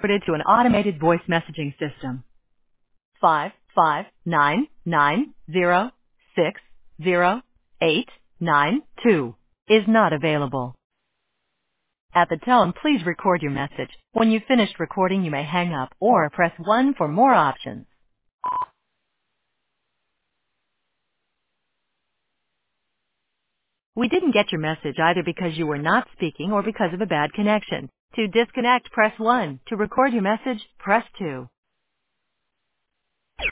forwarded to an automated voice messaging system. 55990608892 is not available. At the tone, please record your message. When you've finished recording, you may hang up or press 1 for more options. We didn't get your message either because you were not speaking or because of a bad connection. To disconnect, press 1. To record your message, press 2.